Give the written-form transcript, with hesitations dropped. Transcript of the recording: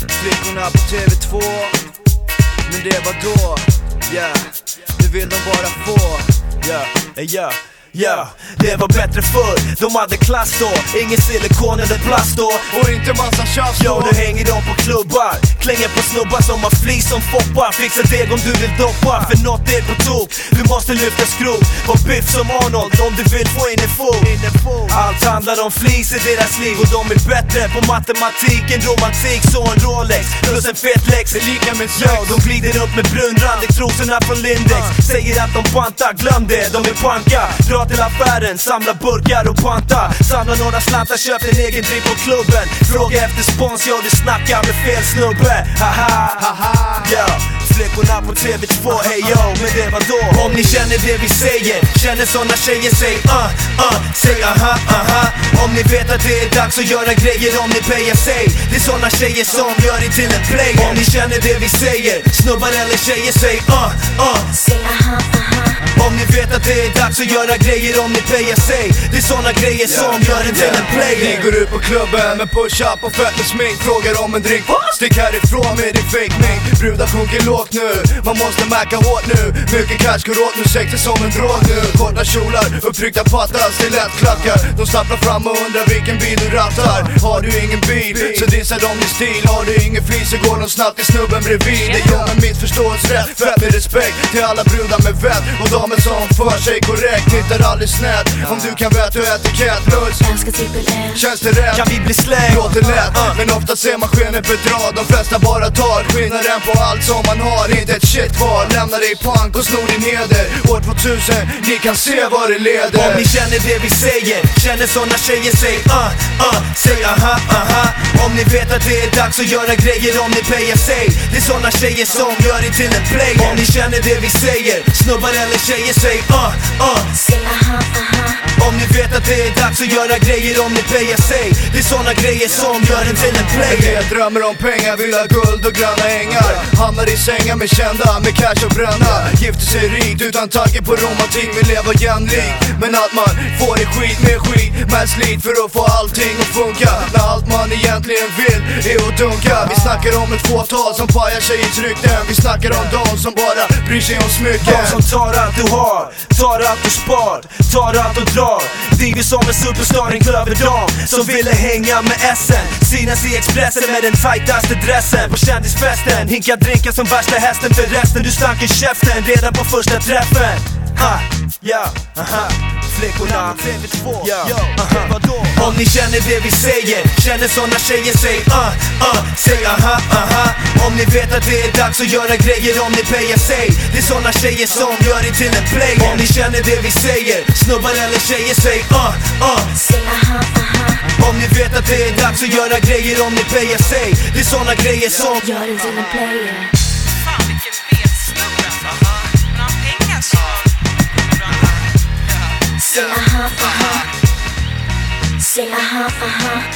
Flickorna på TV2. Men det var då, yeah. Nu vill de bara få, yeah. Ja, det var bättre förr, de hade klass då. Ingen silikon eller plast då. Och inte massa tjafs då. Nu hänger de på klubbar, klänger på snubbar som har flis som foppar. Fixa deg om du vill doppa, för något är på tok. Du måste lyfta skrov, var biff som Arnold om du vill få in en fot. Allt handlar om flis i deras liv, och de är bättre på matematik än romantik. Så en Rolex plus en fet lex är lika med sex. De glider upp med brunrandig trosorna från Lindex. Säger att de pantar, glöm det, de är panka. Dra till affären, samla burkar och panta. Samla några slantar, köp en egen drink på klubben. Fråga efter spons, du snackar med fel snubbe. Haha, yeah. Flickorna på TV2, hey yo, men det var då. Om ni känner det vi säger, känner såna tjejer, säg säg aha. Om ni vet att det är dags att göra grejer, om ni pejar, säg. Det är såna tjejer som gör det till en player. Om ni känner det vi säger, snubbar eller tjejer, säg säg aha. Om ni vet att det är dags att göra grejer, om ni pejar, säg. Det är såna grejer som gör det till en player. Ni går ut på klubben med push-up och fett med smink. Frågar om en drink, stick härifrån med din fake-mink. Brudar sjunker lågt nu, man måste märka hårt nu. Mycket cash går åt nu, sexy som en drog nu. Korta kjolar, upptryckta pattar, stilettklackar. De stapplar fram och undrar vilken bil du rattar. Har du ingen bil, så dissar de din stil. Har du ingen flis så går de snabbt till snubben bredvid. Det gör med missförståelsrätt, fett med respekt till alla brudar med vett. Och damer som för sig korrekt, hittar aldrig snett. Om du kan vett och etikett, plus känns det rätt, kan vi bli släng? Låter lätt, men ofta ser man skenet bedra. De flesta bara tar skillnaden på allt som man har. Inte ett shit kvar, lämnar dig pank och snor din heder. År 2000, ni kan se vad det leder. Om ni känner det vi säger, känner såna tjejer, säg säg aha. Om ni vet att det är dags att göra grejer, om ni pejar, säg. Det är såna tjejer som gör det till en player. Om ni känner det vi säger, snubbar eller tjejer, säg säg aha. Om ni vet att det är dags att göra grejer, om ni pejar, säg. Det är såna grejer som gör det till en player. Jag drömmer om pengar, vill ha guld och gröna ängar. Hamnar i sängar med kända, med cash och bränna. Gifter sig rikt utan tanke på romantik, vill leva jämlik. Men allt man får är skit med skit, med slit för att få allting att funka. När allt man egentligen vill är att dunka. Vi snackar om ett fåtal som pajar tjejers rykten. Vi snackar om de som bara bryr sig om smycken. De som tar allt du har, tar allt du spar, tar allt och drar. Driver som en superstar, en klöverdam som ville hänga med Essen. Synas i Expressen med den tajtaste dressen. På kändisfesten, hinka drinkar som värsta hästen. För resten, du stank i käften redan på första träffen. Flickorna på TV2, vadå? Om ni känner det vi säger, känner såna tjejer, säg säg aha. Om ni vet att det är dags att göra grejer, om ni pejar, säg. Det är såna tjejer som gör det till en player. Om ni känner det vi säger, snubbar eller tjejer, säg säg aha. Om ni vet att det är dags att göra grejer, om ni pejar, säg. Det är såna grejer som gör det till en player. Fan vilken fet snubbe. Men han pengar så. Säg aha. Säg aha.